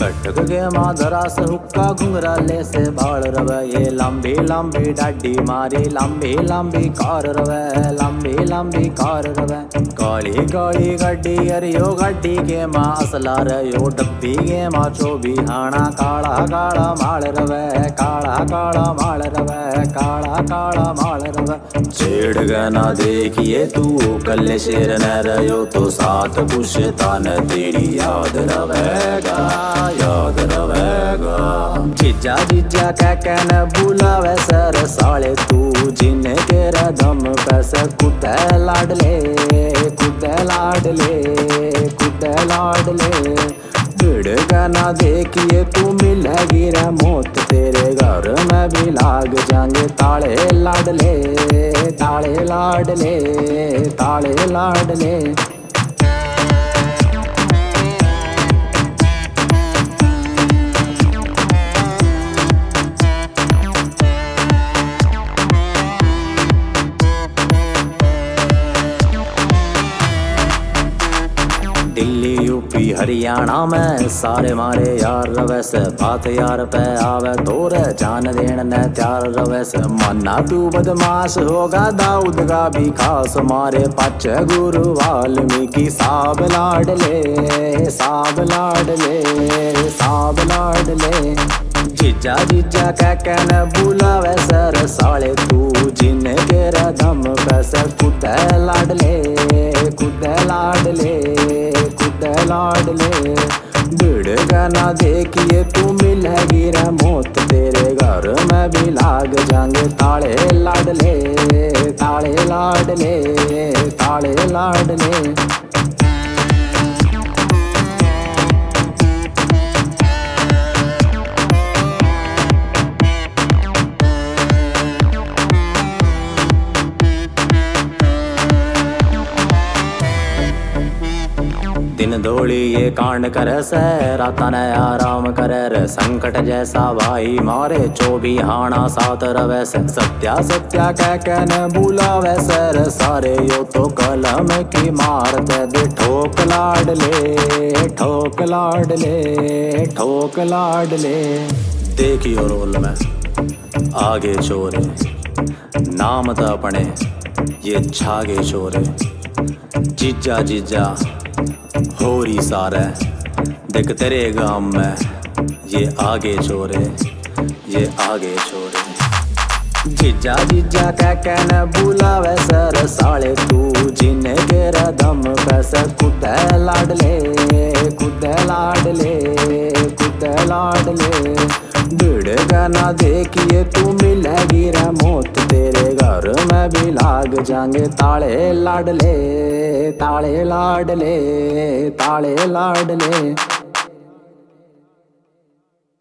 बैठक के माधरा से हुक्का घुंघराले से बाल रवे, ये लंबी लंबी डाडी मारी लंबी लंबी कार रवे, लंबी लंबी कार रवे। काली काली गड्डी अरियो गड्डी के माँ असला रयो, डब्बी के माँ चोबी हाना काला काला माल रवे, काला काला माल रवे, काला काला माल रवे। छेड़ गना देखिए तू कल शेर न रहो तो साथ पुछता न तेरी याद रवेगा, याद रवेगा। जीजा जीजा कह न बुलावे सर साले तू, जिन्हें केरा दम पैस कुत्ते लाडले, कुत्ते लाडले, कुत्ते लाडले। भिड़ गाना देखिए तू मिलेगी रे मौत, तेरे घर में भी लाग जाएंगे ताले लाडले, ताले लाडले, ताले लाडले। दिल्ली यूपी हरियाणा में सारे मारे यार रवे से, बात यार पे आवे तोरे जान देन न त्यार रवे से। मन्ना तू बदमाश होगा दाऊद का भी खास, मारे पच गुरु वाल्मीकि साब लाडले, साब लाडले, साब लाडले। जीजा जीजा कह न बुलावे सर साले तू, जिन्हें केरा दम पैस कुत्ते लाडले, कुत्ते लाडले, कुत्ते लाडले। भिड़ गाना देखिए तू मिलेगी रे मौत, तेरे घर में भी लाग जाएंगे ताले लाडले, ताले लाडले, ताले लाडले। दिन दौड़ी ये कांड करे से, रात ने आराम करे रे। संकट जैसा भाई मारे चोबी हाना साथ रवे से। सत्या सत्या कह न बुलावे सर सारे यो तो कलम की मारते दे, ठोक लाडले, ठोक लाडले, ठोक लाडले। देखियो रोल में आगे चोरे, नाम तो अपने ये छागे चोरे। जीजा जीजा होरी सारे देख तेरे गांव में ये आगे चोरे, ये आगे चोरे। जीजा जीजा कह न बुलावे सर साले तू, जिन्हें केरा दम पैस कुत्ते लाडले, कुत्ते लाडले, कुत्ते लाडले। भिड़ गाना देखिए तू मिलेगी रे मौत, तेरे घर में भी लाग जाएंगे ताले लाडले, ताले लाडले, ताले लाडले।